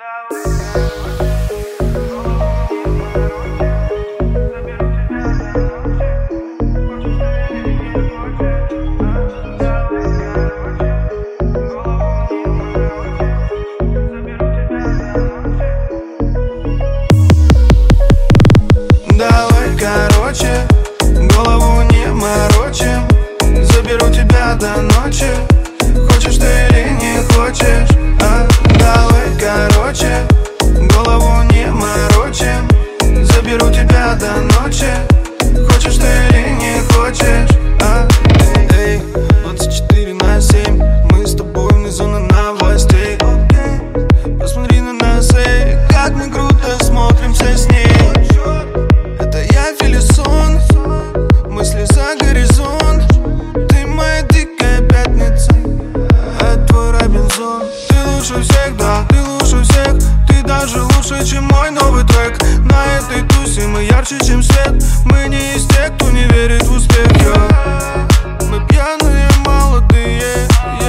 Давай, короче, голову не морочим. Заберу тебя до ночи. Хочешь ты или не хочешь, давай, короче, голову не морочим. Заберу тебя до ночи. Хочешь ты или не хочешь, эй, 24/7 мы с тобой внизу на новостей. Посмотри на нас, эй, как мы круто смотримся с ней. Это я Филисон, мысли за горизонт. Ты моя дикая пятница, а твой Робинзон. Ты лучше всех, да, ты лучше всех. Ты даже лучше, чем мой новый трек. На этой тусе мы ярче, чем свет. Мы не из тех, кто не верит в успех, мы пьяные, молодые,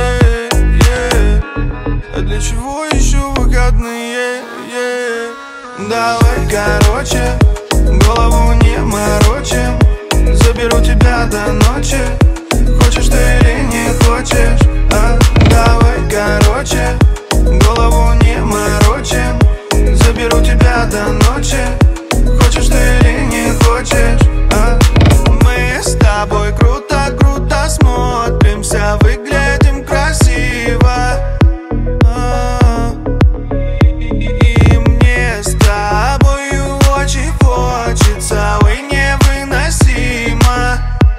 а для чего еще выходные, Давай, короче, голову не морочим. Заберу тебя до ночи. Хочешь ты или не хочешь, давай, короче, голову не морочим. Заберу тебя до ночи. Хочешь ты или не хочешь, мы с тобой круто смотримся, выглядим красиво. И мне с тобою очень хочется, ой, невыносимо.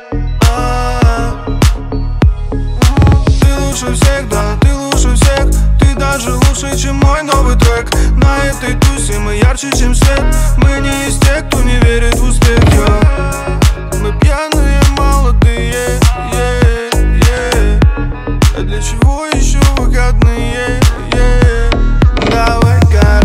Ты лучше всех, да, ты лучше всех. Ты даже лучше, чем мой новый трек. На этой тусе мы ярче, чем свет. Мы не из тех, кто не верит в успех, мы пьяные, молодые, а для чего еще выходные, Давай,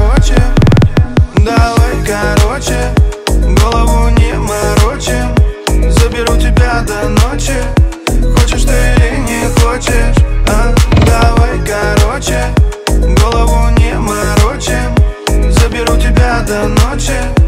короче, голову не морочим. Заберу тебя до ночи. Хочешь ты или не хочешь, давай, короче, голову не морочим. Заберу тебя до ночи.